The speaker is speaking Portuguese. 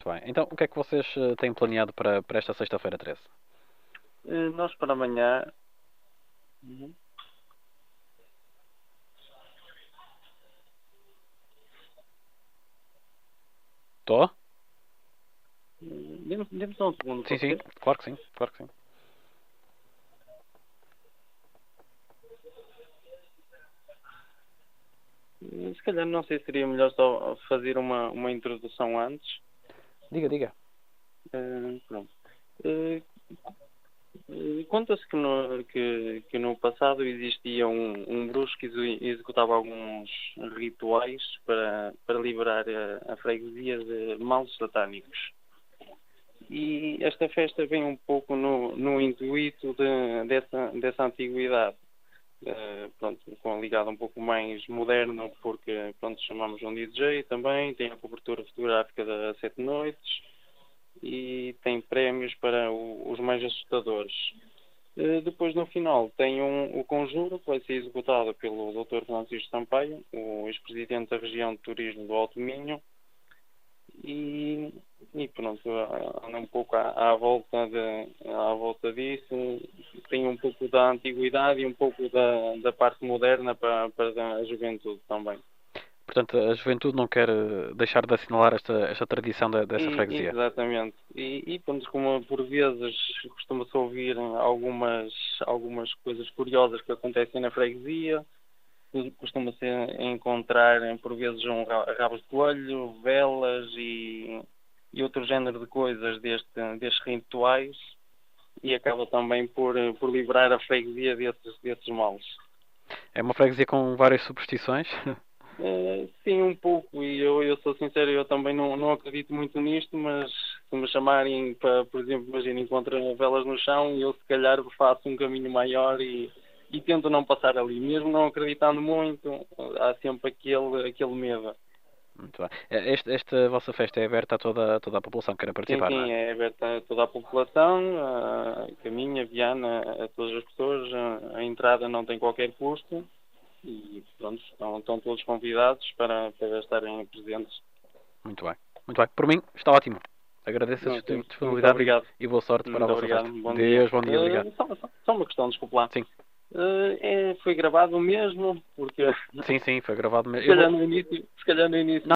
bem. Então, o que é que vocês têm planeado para esta sexta-feira 13? Nós para amanhã. Uhum. Estou? Dê-me só um segundo, Sim, pode sim. ser? Claro que sim. Claro que sim. Se calhar não sei se seria melhor só fazer uma introdução antes. Diga, diga. Pronto. Eh, Conta-se que no passado existia um bruxo que executava alguns rituais para liberar a freguesia de males satânicos. E esta festa vem um pouco no intuito dessa antiguidade. Pronto, ligado um pouco mais moderno, porque pronto, chamamos um DJ também, tem a cobertura fotográfica das 7 noites e tem prémios para os mais assustadores. Depois, no final, tem o conjuro que vai ser executado pelo Dr. Francisco Sampaio, o ex-presidente da região de turismo do Alto Minho, e, e pronto, anda um pouco à volta disso, tem um pouco da antiguidade e um pouco da parte moderna para a juventude também. Portanto, a juventude não quer deixar de assinalar esta tradição dessa freguesia. Exatamente. Pronto, como por vezes costuma-se ouvir algumas coisas curiosas que acontecem na freguesia, costuma-se encontrar por vezes rabos de coelho, velas e outro género de coisas destes rituais, e acaba também por livrar a freguesia desses males. É uma freguesia com várias superstições. Sim, um pouco, e eu sou sincero, eu também não acredito muito nisto, mas se me chamarem para, por exemplo, imagina, encontram velas no chão e eu se calhar faço um caminho maior e tento não passar ali, mesmo não acreditando muito, há sempre aquele medo. Muito bem. Esta vossa festa é aberta a toda a população que queira Sim, participar, não é? sim, é aberta a toda a população, a caminha, Viana, a todas as pessoas, a entrada não tem qualquer custo e pronto, estão todos convidados para estarem presentes. Muito bem. Muito bem. Por mim, está ótimo. Agradeço a Ok, muito disponibilidade obrigado. e boa sorte para a Muito vossa obrigado, festa. bom dia. Deus, bom dia, obrigado. Só uma questão, desculpe lá. Sim, Foi gravado mesmo, porque sim, sim, foi gravado mesmo. se calhar no início